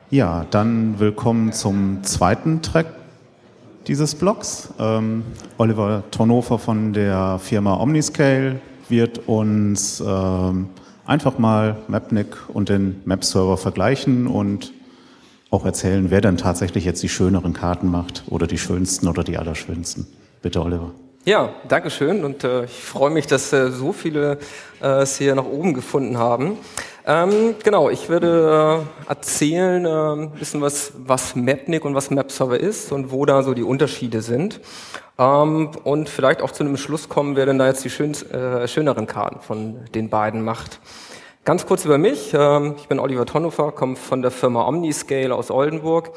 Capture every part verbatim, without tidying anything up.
Ja, dann willkommen zum zweiten Track dieses Blogs. Ähm, Oliver Tornhofer von der Firma Omniscale wird uns ähm, einfach mal Mapnik und den Map-Server vergleichen und auch erzählen, wer denn tatsächlich jetzt die schöneren Karten macht oder die schönsten oder die allerschönsten. Bitte, Oliver. Ja, danke schön und äh, ich freue mich, dass äh, so viele äh, es hier nach oben gefunden haben. Ähm, genau, ich würde äh, erzählen äh, ein bisschen was, was Mapnik und was Map-Server ist und wo da so die Unterschiede sind. Ähm, und vielleicht auch zu einem Schluss kommen, wer denn da jetzt die schön, äh, schöneren Karten von den beiden macht. Ganz kurz über mich. Ähm, ich bin Oliver Tornhofer, komme von der Firma Omniscale aus Oldenburg.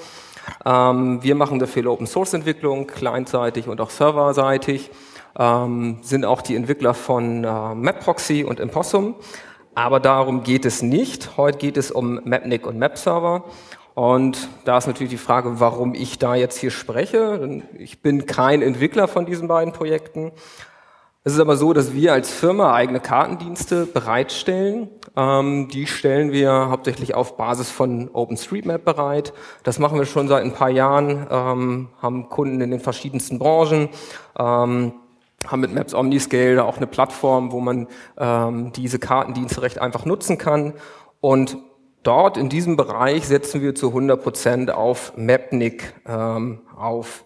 Ähm, wir machen da viel Open-Source-Entwicklung, clientseitig und auch serverseitig, ähm, sind auch die Entwickler von äh, MapProxy und Impossum, aber darum geht es nicht. Heute geht es um Mapnik und Map-Server und da ist natürlich die Frage, warum ich da jetzt hier spreche. Ich bin kein Entwickler von diesen beiden Projekten. Es ist aber so, dass wir als Firma eigene Kartendienste bereitstellen. Ähm, die stellen wir hauptsächlich auf Basis von OpenStreetMap bereit. Das machen wir schon seit ein paar Jahren, ähm, haben Kunden in den verschiedensten Branchen, ähm, haben mit Maps Omniscale auch eine Plattform, wo man ähm, diese Kartendienste recht einfach nutzen kann. Und dort in diesem Bereich setzen wir zu hundert Prozent auf Mapnik ähm, auf.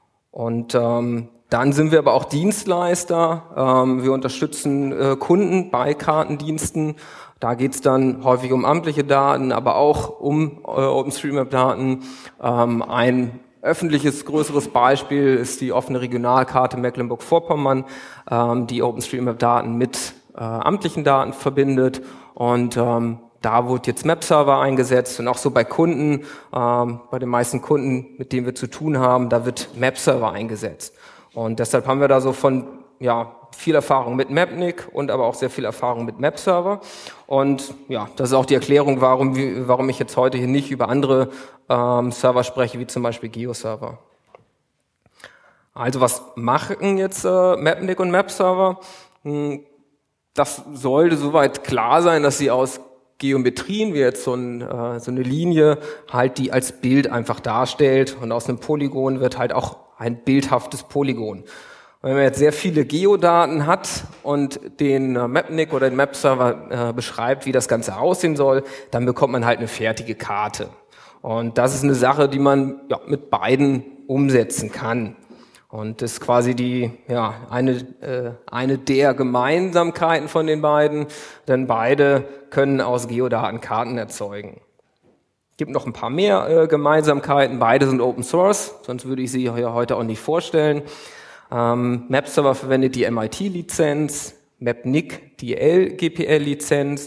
Und ähm, dann sind wir aber auch Dienstleister. Ähm, wir unterstützen äh, Kunden bei Kartendiensten. Da geht es dann häufig um amtliche Daten, aber auch um äh, OpenStreetMap-Daten. Ähm, ein öffentliches, größeres Beispiel ist die offene Regionalkarte Mecklenburg-Vorpommern, ähm, die OpenStreetMap-Daten mit äh, amtlichen Daten verbindet. Und ähm, da wird jetzt Map-Server eingesetzt und auch so bei Kunden, ähm, bei den meisten Kunden, mit denen wir zu tun haben, da wird Map-Server eingesetzt. Und deshalb haben wir da so von, ja, viel Erfahrung mit Mapnik und aber auch sehr viel Erfahrung mit Map-Server. Und ja, das ist auch die Erklärung, warum, warum ich jetzt heute hier nicht über andere ähm, Server spreche, wie zum Beispiel Geo-Server. Also was machen jetzt äh, Mapnik und Map-Server? Hm, das sollte soweit klar sein, dass sie aus Geometrien, wie jetzt so, ein, äh, so eine Linie, halt die als Bild einfach darstellt. Und aus einem Polygon wird halt auch ein bildhaftes Polygon. Wenn man jetzt sehr viele Geodaten hat und den äh, Mapnik oder den Map-Server äh, beschreibt, wie das Ganze aussehen soll, dann bekommt man halt eine fertige Karte. Und das ist eine Sache, die man ja, mit beiden umsetzen kann. Und das ist quasi die, ja, eine, äh, eine der Gemeinsamkeiten von den beiden, denn beide können aus Geodaten Karten erzeugen. Es gibt noch ein paar mehr äh, Gemeinsamkeiten. Beide sind Open Source, sonst würde ich sie hier heute auch nicht vorstellen. Ähm, Map-Server verwendet die M I T-Lizenz, Mapnik die L G P L-Lizenz.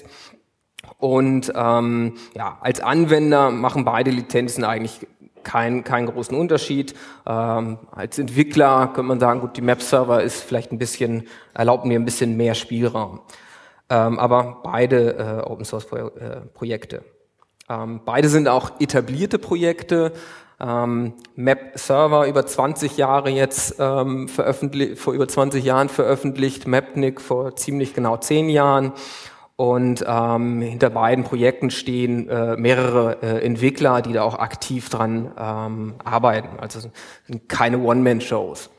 Und ähm, ja, als Anwender machen beide Lizenzen eigentlich keinen keinen großen Unterschied. Ähm, als Entwickler könnte man sagen, gut, die Map-Server ist vielleicht ein bisschen, erlaubt mir ein bisschen mehr Spielraum. Ähm, aber beide äh, Open-Source-Projekte. Ähm, beide sind auch etablierte Projekte. Ähm, Map-Server über zwanzig Jahre jetzt ähm, veröffentlicht, vor über zwanzig Jahren veröffentlicht, Mapnik vor ziemlich genau zehn Jahren. Und ähm, hinter beiden Projekten stehen äh, mehrere äh, Entwickler, die da auch aktiv dran ähm, arbeiten. Also sind keine One-Man-Shows.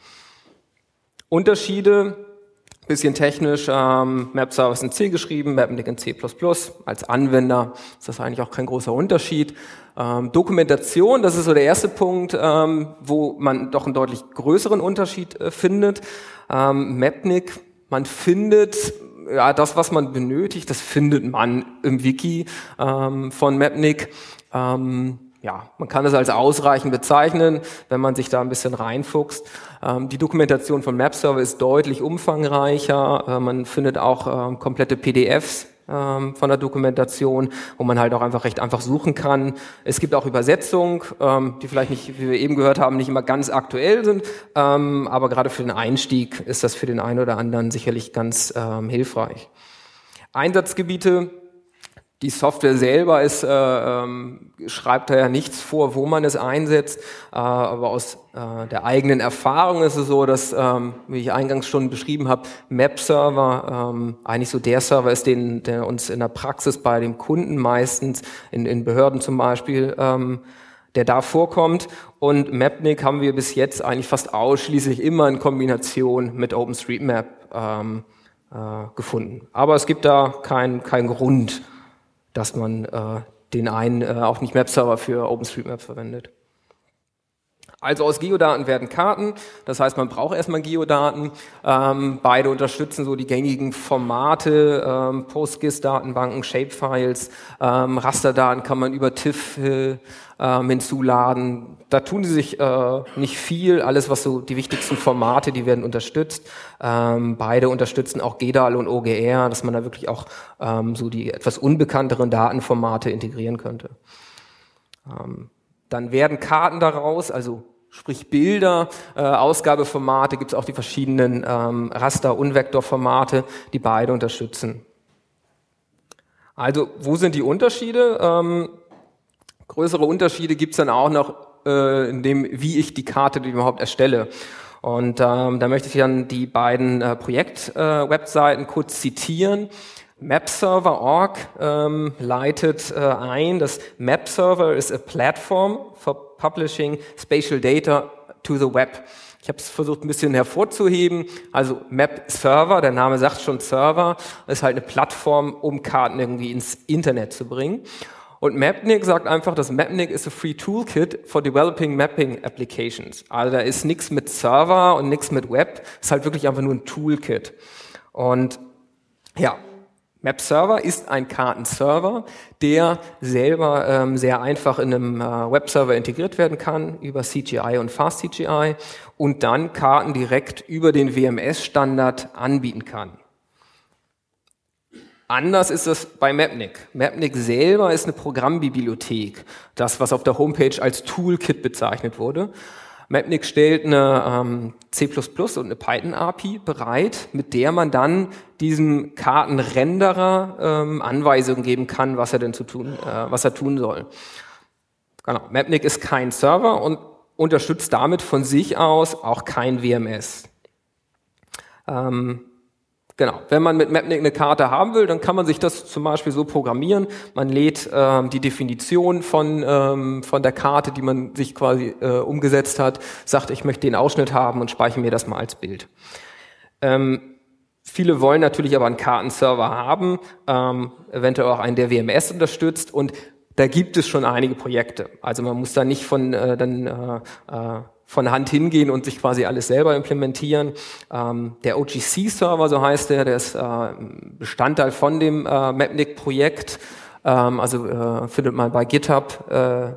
Unterschiede, bisschen technisch, ähm, Map-Server ist in C geschrieben, Mapnik in C plus plus. Als Anwender ist das eigentlich auch kein großer Unterschied. Ähm, Dokumentation, das ist so der erste Punkt, ähm, wo man doch einen deutlich größeren Unterschied äh, findet. Ähm, Mapnik, man findet ja das, was man benötigt, das findet man im Wiki ähm, von Mapnik. Ähm, Ja, man kann es als ausreichend bezeichnen, wenn man sich da ein bisschen reinfuchst. Ähm, die Dokumentation von Map-Server ist deutlich umfangreicher. Äh, man findet auch ähm, komplette P D Fs ähm, von der Dokumentation, wo man halt auch einfach recht einfach suchen kann. Es gibt auch Übersetzungen, ähm, die vielleicht nicht, wie wir eben gehört haben, nicht immer ganz aktuell sind, ähm, aber gerade für den Einstieg ist das für den einen oder anderen sicherlich ganz ähm, hilfreich. Einsatzgebiete. Die Software selber ist, äh, ähm, schreibt da ja nichts vor, wo man es einsetzt, äh, aber aus äh, der eigenen Erfahrung ist es so, dass, ähm, wie ich eingangs schon beschrieben habe, Map-Server ähm, eigentlich so der Server ist, den, der uns in der Praxis bei dem Kunden meistens, in, in Behörden zum Beispiel, ähm, der da vorkommt. Und Mapnik haben wir bis jetzt eigentlich fast ausschließlich immer in Kombination mit OpenStreetMap ähm, äh, gefunden. Aber es gibt da keinen kein Grund, dass man äh, den einen äh, auch nicht Map-Server für OpenStreetMap verwendet. Also aus Geodaten werden Karten, das heißt, man braucht erstmal Geodaten. Ähm, beide unterstützen so die gängigen Formate, ähm, PostGIS-Datenbanken, Shapefiles, ähm, Rasterdaten kann man über TIFF äh, ähm, hinzuladen. Da tun sie sich äh, nicht viel, alles was so die wichtigsten Formate, die werden unterstützt. Ähm, beide unterstützen auch G D A L und O G R, dass man da wirklich auch ähm, so die etwas unbekannteren Datenformate integrieren könnte. Ähm, Dann werden Karten daraus, also sprich Bilder, äh, Ausgabeformate, gibt es auch die verschiedenen ähm, Raster- und Vektorformate, die beide unterstützen. Also wo sind die Unterschiede? Ähm, größere Unterschiede gibt es dann auch noch äh, in dem, wie ich die Karte überhaupt erstelle. Und ähm, da möchte ich dann die beiden äh, Projekt-Webseiten äh, kurz zitieren. Mapserver Punkt org ähm, leitet äh, ein, dass Mapserver is a platform for publishing spatial data to the web. Ich habe es versucht ein bisschen hervorzuheben. Also Map-Server, der Name sagt schon Server, ist halt eine Plattform, um Karten irgendwie ins Internet zu bringen. Und Mapnik sagt einfach, dass Mapnik is a free toolkit for developing mapping applications. Also da ist nichts mit Server und nichts mit Web, ist halt wirklich einfach nur ein Toolkit. Und ja, Map-Server ist ein Kartenserver, der selber ähm, sehr einfach in einem äh, Webserver integriert werden kann über C G I und FastCGI und dann Karten direkt über den W M S-Standard anbieten kann. Anders ist es bei Mapnik. Mapnik selber ist eine Programmbibliothek, das, was auf der Homepage als Toolkit bezeichnet wurde. Mapnik stellt eine ähm, C plus plus und eine Python-A P I bereit, mit der man dann diesem Kartenrenderer ähm, Anweisungen geben kann, was er denn zu tun, äh, was er tun soll. Genau. Mapnik ist kein Server und unterstützt damit von sich aus auch kein W M S. Ähm, Genau. Wenn man mit Mapnik eine Karte haben will, dann kann man sich das zum Beispiel so programmieren. Man lädt ähm, die Definition von ähm, von der Karte, die man sich quasi äh, umgesetzt hat, sagt, ich möchte den Ausschnitt haben und speichere mir das mal als Bild. Ähm, viele wollen natürlich aber einen Kartenserver haben, ähm, eventuell auch einen, der W M S unterstützt und da gibt es schon einige Projekte. Also man muss da nicht von äh, dann äh, äh, von Hand hingehen und sich quasi alles selber implementieren. Ähm, der O G C-Server, so heißt der, der ist äh, Bestandteil von dem äh, Mapnik-Projekt. Ähm, also äh, findet man bei GitHub, äh, äh,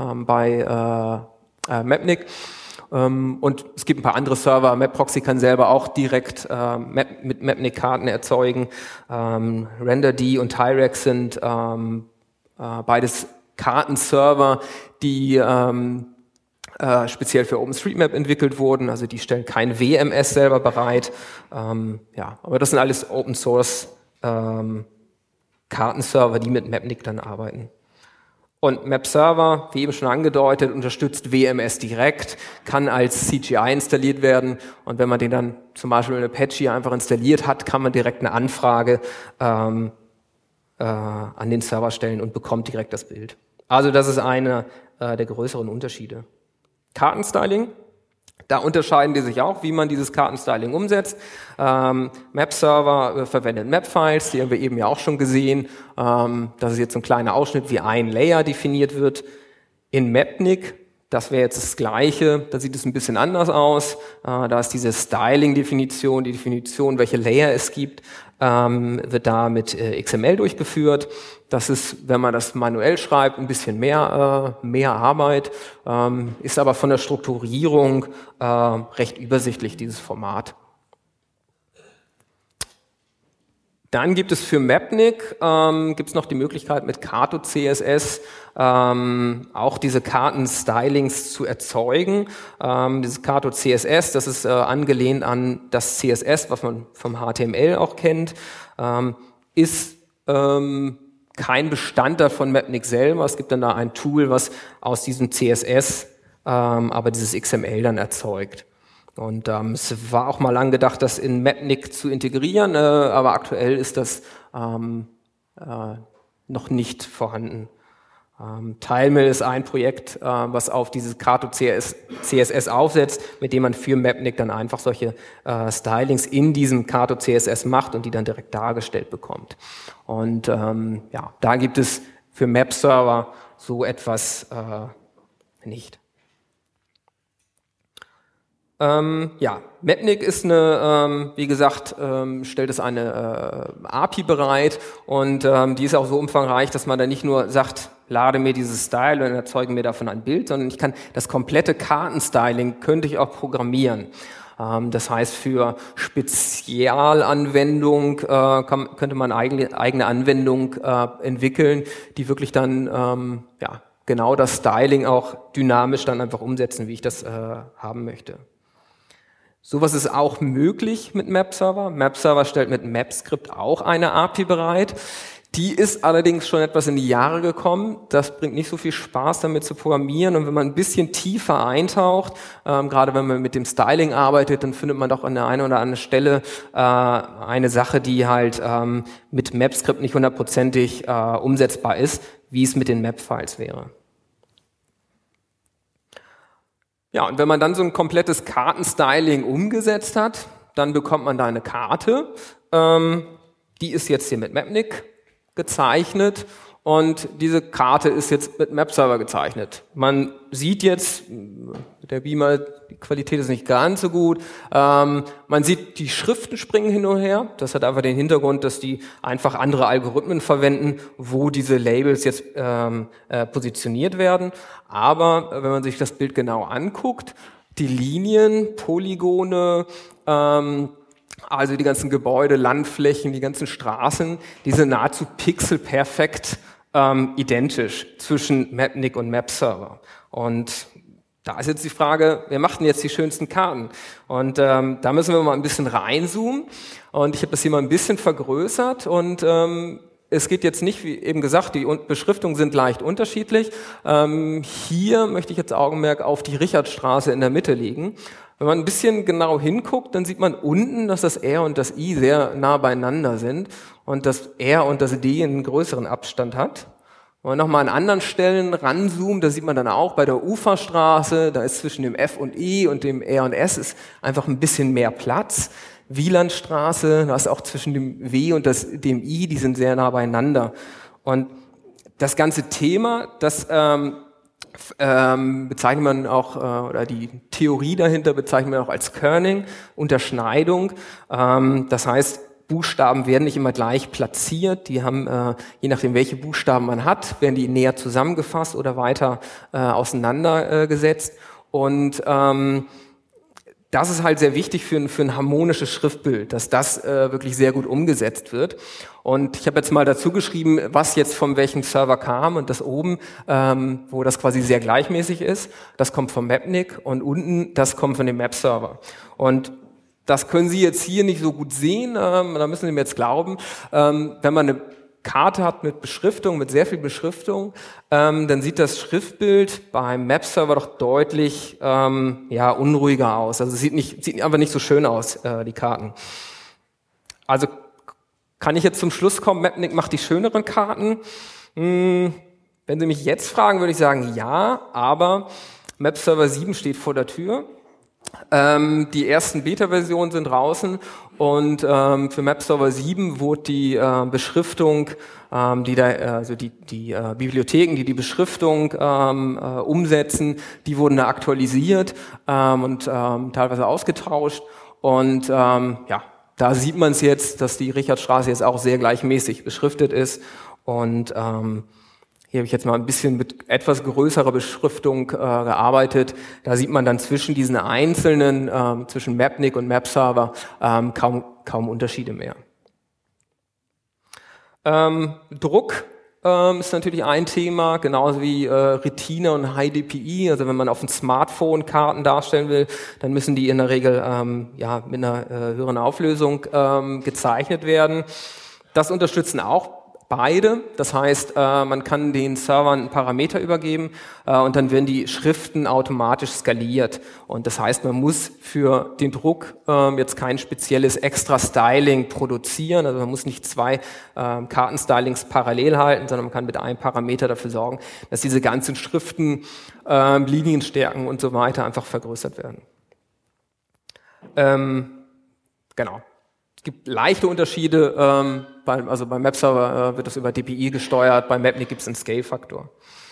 bei äh, äh, Mapnik. Ähm, und es gibt ein paar andere Server. MapProxy kann selber auch direkt äh, Map, mit Mapnik-Karten erzeugen. Ähm, RenderD und Tyrex sind ähm, äh, beides Kartenserver, die ähm, Äh, speziell für OpenStreetMap entwickelt wurden, also die stellen kein W M S selber bereit. Ähm, ja, aber das sind alles Open Source ähm, Kartenserver, die mit Mapnik dann arbeiten. Und Mapserver, wie eben schon angedeutet, unterstützt W M S direkt, kann als C G I installiert werden und wenn man den dann zum Beispiel in Apache einfach installiert hat, kann man direkt eine Anfrage ähm, äh, an den Server stellen und bekommt direkt das Bild. Also das ist einer äh, der größeren Unterschiede. Kartenstyling, da unterscheiden die sich auch, wie man dieses Kartenstyling umsetzt. Ähm, Map-Server äh, verwendet Map-Files, die haben wir eben ja auch schon gesehen. Ähm, das ist jetzt ein kleiner Ausschnitt, wie ein Layer definiert wird. In Mapnik, das wäre jetzt das Gleiche, da sieht es ein bisschen anders aus. Äh, da ist diese Styling-Definition, die Definition, welche Layer es gibt, ähm, wird da mit äh, X M L durchgeführt. Das ist, wenn man das manuell schreibt, ein bisschen mehr, äh, mehr Arbeit, ähm, ist aber von der Strukturierung äh, recht übersichtlich, dieses Format. Dann gibt es für Mapnik ähm, gibt es noch die Möglichkeit mit Kato C S S ähm, auch diese Kartenstylings zu erzeugen. Ähm, dieses Kato C S S, das ist äh, angelehnt an das C S S, was man vom H T M L auch kennt, ähm, ist ähm, kein Bestandteil von Mapnik selber. Es gibt dann da ein Tool, was aus diesem C S S ähm, aber dieses X M L dann erzeugt. Und ähm, es war auch mal angedacht, das in Mapnik zu integrieren, äh, aber aktuell ist das ähm, äh, noch nicht vorhanden. Ähm, Tilemill ist ein Projekt, äh, was auf dieses Kato C S S aufsetzt, mit dem man für Mapnik dann einfach solche äh, Stylings in diesem Kato C S S macht und die dann direkt dargestellt bekommt. Und ähm, ja, da gibt es für Map-Server so etwas äh, nicht. Ähm, ja, Mapnik ist eine, ähm, wie gesagt, ähm, stellt es eine äh, A P I bereit und ähm, die ist auch so umfangreich, dass man da nicht nur sagt, lade mir dieses Style und erzeuge mir davon ein Bild, sondern ich kann das komplette Kartenstyling könnte ich auch programmieren. Ähm, das heißt, für Spezialanwendung äh, kann, könnte man eigene, eigene Anwendung äh, entwickeln, die wirklich dann ähm, ja genau das Styling auch dynamisch dann einfach umsetzen, wie ich das äh, haben möchte. Sowas ist auch möglich mit Map-Server. Map-Server stellt mit MapScript auch eine A P I bereit. Die ist allerdings schon etwas in die Jahre gekommen. Das bringt nicht so viel Spaß, damit zu programmieren. Und wenn man ein bisschen tiefer eintaucht, ähm, gerade wenn man mit dem Styling arbeitet, dann findet man doch an der einen oder anderen Stelle äh, eine Sache, die halt ähm, mit MapScript nicht hundertprozentig äh, umsetzbar ist, wie es mit den Map-Files wäre. Ja, und wenn man dann so ein komplettes Kartenstyling umgesetzt hat, dann bekommt man da eine Karte. Ähm, die ist jetzt hier mit Mapnik gezeichnet und diese Karte ist jetzt mit Map-Server gezeichnet. Man sieht jetzt, der Beamer, die Qualität ist nicht ganz so gut, ähm, man sieht, die Schriften springen hin und her. Das hat einfach den Hintergrund, dass die einfach andere Algorithmen verwenden, wo diese Labels jetzt ähm, äh, positioniert werden. Aber wenn man sich das Bild genau anguckt, die Linien, Polygone, ähm, also die ganzen Gebäude, Landflächen, die ganzen Straßen, die sind nahezu pixelperfekt ähm, identisch zwischen Mapnik und Map-Server. Und da ist jetzt die Frage, wer macht denn jetzt die schönsten Karten? Und ähm, da müssen wir mal ein bisschen reinzoomen. Und ich habe das hier mal ein bisschen vergrößert. Und ähm, es geht jetzt nicht, wie eben gesagt, die Beschriftungen sind leicht unterschiedlich. Ähm, hier möchte ich jetzt Augenmerk auf die Richardstraße in der Mitte legen. Wenn man ein bisschen genau hinguckt, dann sieht man unten, dass das R und das I sehr nah beieinander sind und das R und das D einen größeren Abstand hat. Wenn man nochmal an anderen Stellen ranzoomt, da sieht man dann auch bei der Uferstraße, da ist zwischen dem F und I und dem R und S ist einfach ein bisschen mehr Platz. Wielandstraße, da ist auch zwischen dem W und das, dem I, die sind sehr nah beieinander. Und das ganze Thema, das ähm, ähm, bezeichnet man auch, äh, oder die Theorie dahinter bezeichnet man auch als Kerning, Unterschneidung. Ähm, das heißt, Buchstaben werden nicht immer gleich platziert. Die haben, äh, je nachdem, welche Buchstaben man hat, werden die näher zusammengefasst oder weiter äh, auseinandergesetzt. Äh, Und ähm, das ist halt sehr wichtig für ein, für ein harmonisches Schriftbild, dass das äh, wirklich sehr gut umgesetzt wird. Und ich habe jetzt mal dazu geschrieben, was jetzt von welchem Server kam. Und das oben, ähm, wo das quasi sehr gleichmäßig ist, das kommt vom Mapnik und unten, das kommt von dem Map-Server. Und das können Sie jetzt hier nicht so gut sehen, ähm, da müssen Sie mir jetzt glauben. Ähm, wenn man eine Karte hat mit Beschriftung, mit sehr viel Beschriftung, ähm, dann sieht das Schriftbild beim Map-Server doch deutlich ähm, ja, unruhiger aus. Also es sieht, nicht, sieht einfach nicht so schön aus, äh, die Karten. Also kann ich jetzt zum Schluss kommen, Mapnik macht die schöneren Karten? Hm, wenn Sie mich jetzt fragen, würde ich sagen ja, aber Map-Server sieben steht vor der Tür. Ähm, die ersten Beta-Versionen sind draußen und ähm, für Map-Server sieben wurde die äh, Beschriftung, ähm, die da, also die, die äh, Bibliotheken, die die Beschriftung ähm, äh, umsetzen, die wurden da aktualisiert ähm, und ähm, teilweise ausgetauscht. Und ähm, ja, da sieht man es jetzt, dass die Richardstraße jetzt auch sehr gleichmäßig beschriftet ist. Und ähm, hier habe ich jetzt mal ein bisschen mit etwas größerer Beschriftung äh, gearbeitet. Da sieht man dann zwischen diesen einzelnen, ähm, zwischen Mapnik und Map-Server ähm, kaum, kaum Unterschiede mehr. Ähm, Druck ähm, ist natürlich ein Thema, genauso wie äh, Retina und High D P I. Also wenn man auf dem Smartphone Karten darstellen will, dann müssen die in der Regel ähm, ja, mit einer äh, höheren Auflösung ähm, gezeichnet werden. Das unterstützen auch beide. Das heißt, äh, man kann den Servern einen Parameter übergeben äh, und dann werden die Schriften automatisch skaliert. Und das heißt, man muss für den Druck äh, jetzt kein spezielles Extra-Styling produzieren. Also man muss nicht zwei äh, Kartenstylings parallel halten, sondern man kann mit einem Parameter dafür sorgen, dass diese ganzen Schriften, äh, Linienstärken und so weiter einfach vergrößert werden. Ähm, genau. Es gibt leichte Unterschiede, ähm, bei, also beim Mapserver äh, wird das über D P I gesteuert, bei Mapnik gibt es einen Scale-Faktor.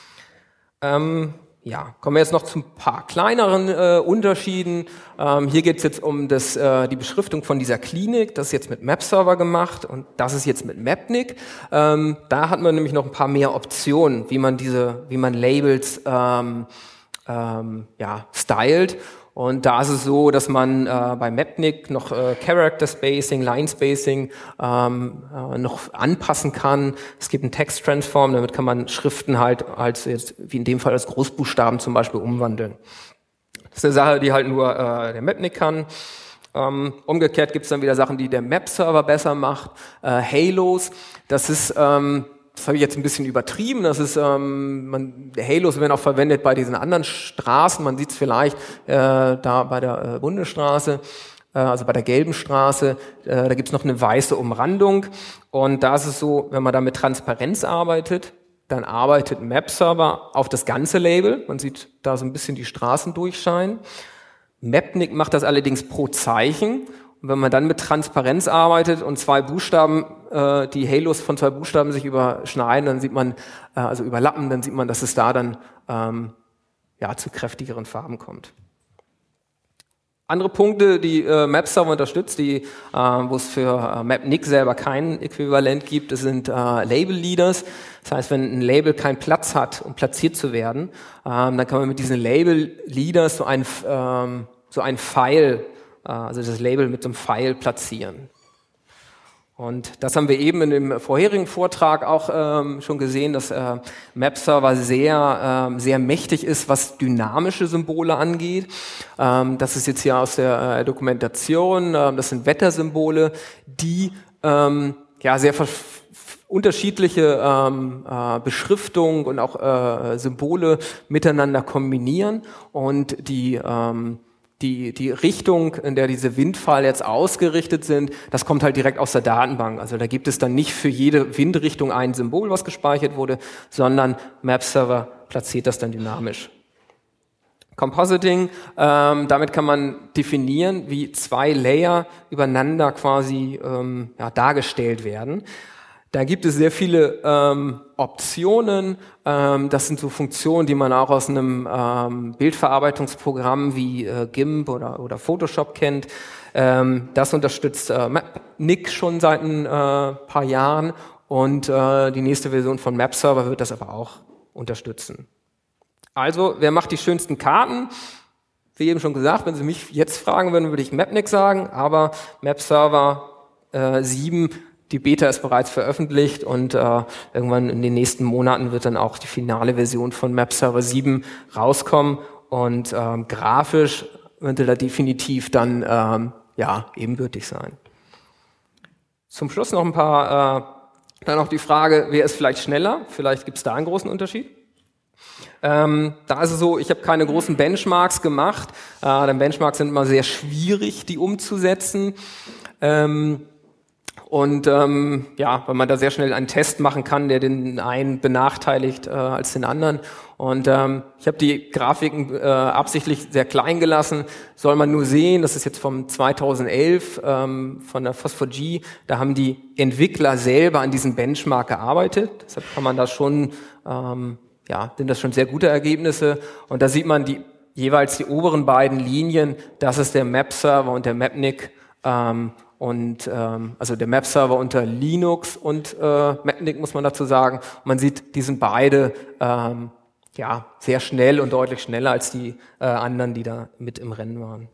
Ähm, ja, kommen wir jetzt noch zu ein paar kleineren äh, Unterschieden. Ähm, hier geht es jetzt um das, äh, die Beschriftung von dieser Klinik, das ist jetzt mit Mapserver gemacht und das ist jetzt mit Mapnik. Ähm, da hat man nämlich noch ein paar mehr Optionen, wie man diese, wie man Labels ähm, ähm, ja, stylt. Und da ist es so, dass man äh, bei Mapnik noch äh, Character Spacing, Line Spacing ähm, äh, noch anpassen kann. Es gibt einen Text Transform, damit kann man Schriften halt als jetzt wie in dem Fall als Großbuchstaben zum Beispiel umwandeln. Das ist eine Sache, die halt nur äh, der Mapnik kann. Ähm, umgekehrt gibt es dann wieder Sachen, die der Map-Server besser macht. Äh, Halos, das ist ähm, das habe ich jetzt ein bisschen übertrieben. Das ist, ähm, man, Halos werden auch verwendet bei diesen anderen Straßen. Man sieht es vielleicht äh, da bei der äh, Bundesstraße, äh, also bei der gelben Straße. Äh, da gibt es noch eine weiße Umrandung. Und da ist es so, wenn man da mit Transparenz arbeitet, dann arbeitet Mapserver auf das ganze Label. Man sieht da so ein bisschen die Straßen durchscheinen. Mapnik macht das allerdings pro Zeichen. Und wenn man dann mit Transparenz arbeitet und zwei Buchstaben, äh, die Halos von zwei Buchstaben sich überschneiden, dann sieht man, äh, also überlappen, dann sieht man, dass es da dann ähm, ja, zu kräftigeren Farben kommt. Andere Punkte, die äh, Mapserver unterstützt, die, äh, wo es für äh, Mapnik selber kein Äquivalent gibt, das sind äh, Label Leaders. Das heißt, wenn ein Label keinen Platz hat, um platziert zu werden, ähm, dann kann man mit diesen Label Leaders so ein, ähm, so ein Pfeil, also das Label mit so einem Pfeil platzieren. Und das haben wir eben in dem vorherigen Vortrag auch ähm, schon gesehen, dass äh, Mapserver sehr, ähm, sehr mächtig ist, was dynamische Symbole angeht. Ähm, das ist jetzt hier aus der äh, Dokumentation, äh, das sind Wettersymbole, die ähm, ja sehr unterschiedliche ähm, äh, Beschriftung und auch äh, Symbole miteinander kombinieren und die ähm, Die, die Richtung, in der diese Windpfeile jetzt ausgerichtet sind, das kommt halt direkt aus der Datenbank. Also da gibt es dann nicht für jede Windrichtung ein Symbol, was gespeichert wurde, sondern Mapserver platziert das dann dynamisch. Compositing, ähm, damit kann man definieren, wie zwei Layer übereinander quasi ähm, ja, dargestellt werden. Da gibt es sehr viele ähm, Optionen. Ähm, das sind so Funktionen, die man auch aus einem ähm, Bildverarbeitungsprogramm wie äh, GIMP oder, oder Photoshop kennt. Ähm, das unterstützt äh, Mapnik schon seit ein äh, paar Jahren und äh, die nächste Version von Mapserver wird das aber auch unterstützen. Also, wer macht die schönsten Karten? Wie eben schon gesagt, wenn Sie mich jetzt fragen würden, würde ich Mapnik sagen, aber Mapserver äh, sieben, die Beta ist bereits veröffentlicht und äh, irgendwann in den nächsten Monaten wird dann auch die finale Version von Mapserver sieben rauskommen und ähm, grafisch könnte da definitiv dann ähm, ja, ebenbürtig sein. Zum Schluss noch ein paar, äh, dann noch die Frage, wer ist vielleicht schneller? Vielleicht gibt es da einen großen Unterschied. Ähm, da ist es so, ich habe keine großen Benchmarks gemacht, äh, denn Benchmarks sind immer sehr schwierig, die umzusetzen. Ähm, Und ähm, ja, weil man da sehr schnell einen Test machen kann, der den einen benachteiligt äh, als den anderen. Und ähm, ich habe die Grafiken äh, absichtlich sehr klein gelassen. Soll man nur sehen, das ist jetzt vom zweitausendelf ähm, von der Phosphor G. Da haben die Entwickler selber an diesem Benchmark gearbeitet. Deshalb kann man da schon, ähm, ja, sind das schon sehr gute Ergebnisse. Und da sieht man die jeweils die oberen beiden Linien. Das ist der Mapserver und der Mapnik. Ähm, Und ähm, also der Mapserver unter Linux und äh, Mapnik muss man dazu sagen. Und man sieht, die sind beide ähm, ja sehr schnell und deutlich schneller als die äh, anderen, die da mit im Rennen waren.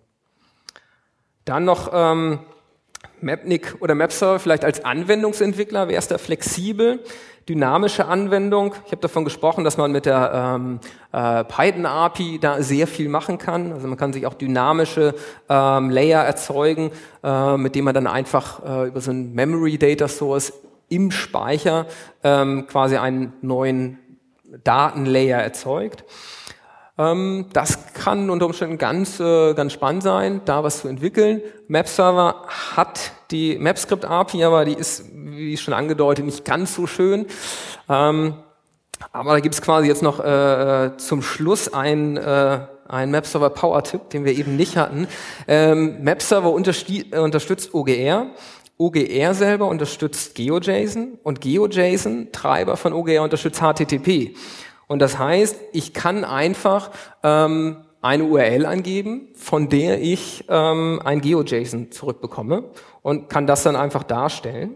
Dann noch ähm, Mapnik oder Mapserver vielleicht als Anwendungsentwickler, wer ist da flexibel? Dynamische Anwendung. Ich habe davon gesprochen, dass man mit der ähm, äh, Python-A P I da sehr viel machen kann. Also man kann sich auch dynamische ähm, Layer erzeugen, äh, mit dem man dann einfach äh, über so ein Memory Data Source im Speicher ähm, quasi einen neuen Datenlayer erzeugt. Ähm, das kann unter Umständen ganz, äh, ganz spannend sein, da was zu entwickeln. MapServer hat die MapScript-A P I, aber die ist, wie schon angedeutet, nicht ganz so schön. Ähm, aber da gibt es quasi jetzt noch äh, zum Schluss ein äh, ein MapServer Power-Tipp, den wir eben nicht hatten. Ähm, MapServer untersti- äh, unterstützt O G R. O G R selber unterstützt GeoJSON und GeoJSON, Treiber von O G R, unterstützt H T T P. Und das heißt, ich kann einfach ähm, eine U R L angeben, von der ich ähm, ein GeoJSON zurückbekomme und kann das dann einfach darstellen.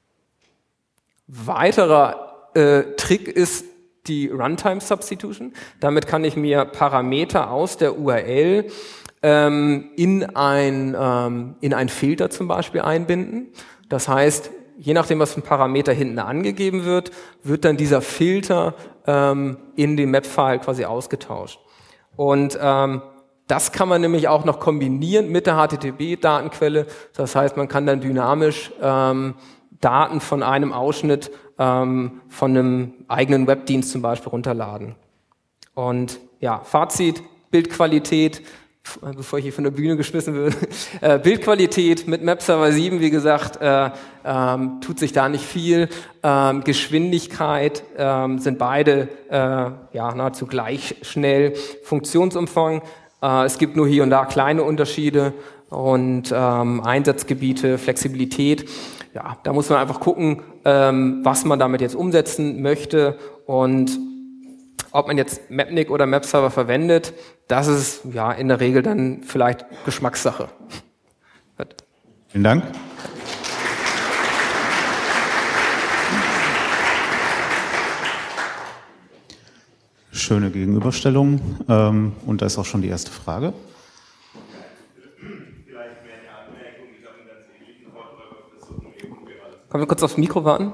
Weiterer äh, Trick ist die Runtime Substitution. Damit kann ich mir Parameter aus der U R L ähm, in ein ähm, in ein Filter zum Beispiel einbinden. Das heißt, je nachdem, was für ein Parameter hinten angegeben wird, wird dann dieser Filter ähm, in dem Map-File quasi ausgetauscht. Und ähm, das kann man nämlich auch noch kombinieren mit der H T T P-Datenquelle. Das heißt, man kann dann dynamisch ähm, Daten von einem Ausschnitt ähm, von einem eigenen Webdienst zum Beispiel runterladen. Und ja, Fazit, Bildqualität, bevor ich hier von der Bühne geschmissen würde, äh, Bildqualität mit MapServer sieben, wie gesagt, äh, ähm, tut sich da nicht viel. Ähm, Geschwindigkeit ähm, sind beide äh, ja nahezu gleich schnell. Funktionsumfang, äh, es gibt nur hier und da kleine Unterschiede und ähm, Einsatzgebiete, Flexibilität. Ja, da muss man einfach gucken, ähm, was man damit jetzt umsetzen möchte und ob man jetzt Mapnik oder MapServer verwendet, das ist ja in der Regel dann vielleicht Geschmackssache. Vielen Dank. Schöne Gegenüberstellung. Ähm, und da ist auch schon die erste Frage. Können wir kurz aufs Mikro warten?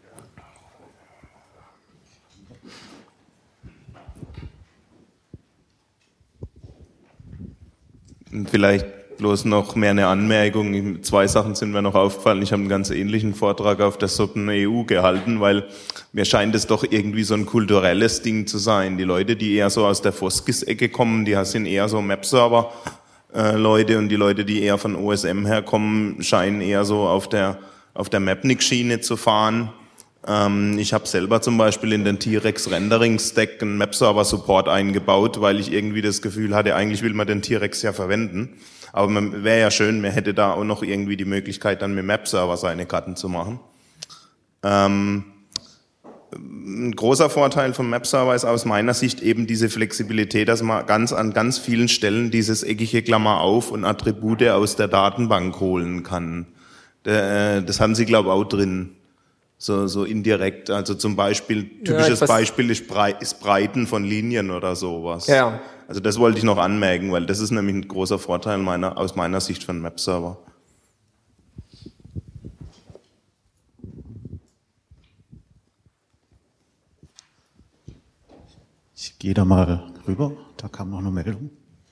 Vielleicht bloß noch mehr eine Anmerkung. Zwei Sachen sind mir noch aufgefallen. Ich habe einen ganz ähnlichen Vortrag auf der S O P N E U gehalten, weil mir scheint es doch irgendwie so ein kulturelles Ding zu sein. Die Leute, die eher so aus der Foskis-Ecke kommen, die sind eher so Map-Server-Leute und die Leute, die eher von O S M herkommen, scheinen eher so auf der auf der Mapnik-Schiene zu fahren. Ähm, ich habe selber zum Beispiel in den T-Rex Rendering Stack einen Map-Server-Support eingebaut, weil ich irgendwie das Gefühl hatte, eigentlich will man den T-Rex ja verwenden. Aber man wäre ja schön, man hätte da auch noch irgendwie die Möglichkeit, dann mit Map-Server seine Karten zu machen. Ähm, ein großer Vorteil vom Map-Server ist aus meiner Sicht eben diese Flexibilität, dass man ganz an ganz vielen Stellen dieses eckige Klammer auf und Attribute aus der Datenbank holen kann. Das haben Sie, glaube ich, auch drin, so, so indirekt. Also zum Beispiel, typisches ja, Beispiel ist, Brei- ist Breiten von Linien oder sowas. Ja. Also das wollte ich noch anmerken, weil das ist nämlich ein großer Vorteil meiner, aus meiner Sicht von MapServer. Ich gehe da mal rüber, da kam noch eine Meldung.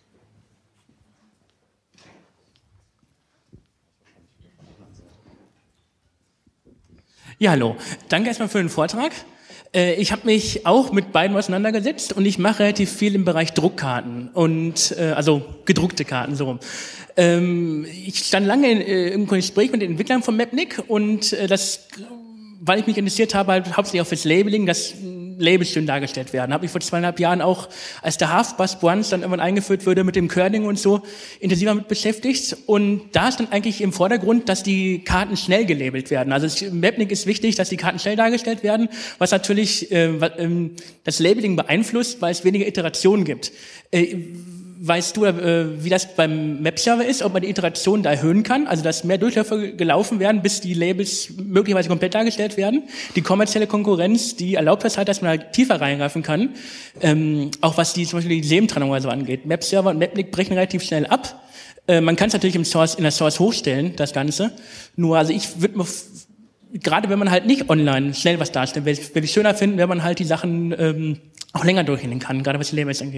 Ja, hallo. Danke erstmal für den Vortrag. Ich habe mich auch mit beiden auseinandergesetzt und ich mache relativ viel im Bereich Druckkarten und äh, also gedruckte Karten so rum. Ähm, ich stand lange in, äh, im Gespräch mit den Entwicklern von Mapnik und äh, das, weil ich mich interessiert habe, halt hauptsächlich auf das Labeling, dass Labels schön dargestellt werden. Habe ich vor zweieinhalb Jahren auch, als der Half-Bus Once dann irgendwann eingeführt wurde mit dem Kerning und so, intensiver mit beschäftigt. Und da stand eigentlich im Vordergrund, dass die Karten schnell gelabelt werden. Also im Mapnik ist wichtig, dass die Karten schnell dargestellt werden, was natürlich äh, äh, das Labeling beeinflusst, weil es weniger Iterationen gibt. Äh, Weißt du, äh, wie das beim Map-Server ist, ob man die Iterationen da erhöhen kann, also dass mehr Durchläufe gelaufen werden, bis die Labels möglicherweise komplett dargestellt werden? Die kommerzielle Konkurrenz, die erlaubt das halt, dass man halt tiefer reingreifen kann, ähm, auch was die zum Beispiel die Sementrennung oder so angeht. Map-Server und Mapnik brechen relativ schnell ab. Äh, man kann es natürlich im Source, in der Source hochstellen, das Ganze. Nur, also ich würde mir, gerade wenn man halt nicht online schnell was darstellt, würde ich schöner finden, wenn man halt die Sachen ähm, auch länger durchgehen kann, gerade was die Labels angeht.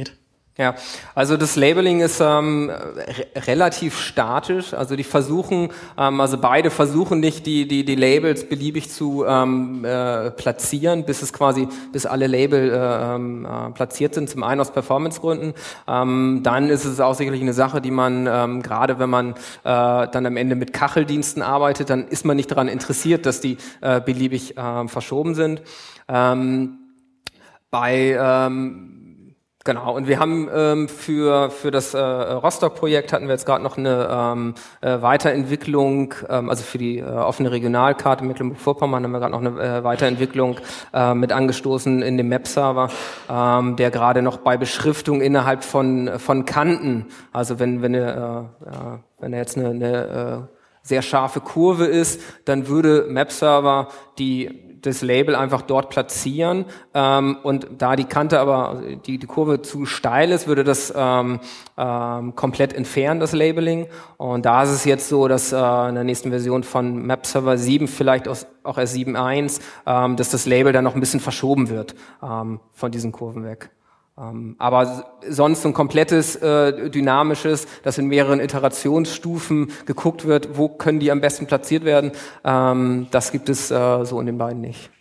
Ja, also das Labeling ist ähm, re relativ statisch. Also die versuchen, ähm, also beide versuchen nicht die die die Labels beliebig zu ähm, äh, platzieren, bis es quasi bis alle Label äh, äh, platziert sind. Zum einen aus Performancegründen. Ähm, dann ist es auch sicherlich eine Sache, die man ähm, gerade wenn man äh, dann am Ende mit Kacheldiensten arbeitet, dann ist man nicht daran interessiert, dass die äh, beliebig äh, verschoben sind. Ähm, bei ähm, Genau, und wir haben ähm, für für das äh, Rostock-Projekt hatten wir jetzt gerade noch eine ähm, äh, Weiterentwicklung, ähm, also für die äh, offene Regionalkarte Mecklenburg-Vorpommern haben wir gerade noch eine äh, Weiterentwicklung äh, mit angestoßen in dem Map-Server, ähm, der gerade noch bei Beschriftung innerhalb von von Kanten, also wenn wenn eine, äh, ja, wenn jetzt eine, eine äh, sehr scharfe Kurve ist, dann würde Map-Server die das Label einfach dort platzieren ähm, und da die Kante aber, die, die Kurve zu steil ist, würde das ähm, ähm, komplett entfernen, das Labeling. Und da ist es jetzt so, dass äh, in der nächsten Version von Map Server sieben, vielleicht auch erst sieben Punkt eins, ähm, dass das Label dann noch ein bisschen verschoben wird ähm, von diesen Kurven weg. Ähm, aber sonst ein komplettes, äh, dynamisches, dass in mehreren Iterationsstufen geguckt wird, wo können die am besten platziert werden, ähm, das gibt es äh, so in den beiden nicht.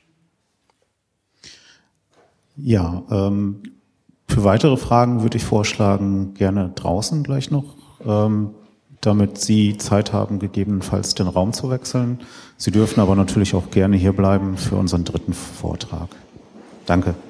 Ja, ähm, für weitere Fragen würde ich vorschlagen, gerne draußen gleich noch, ähm, damit Sie Zeit haben, gegebenenfalls den Raum zu wechseln. Sie dürfen aber natürlich auch gerne hier bleiben für unseren dritten Vortrag. Danke.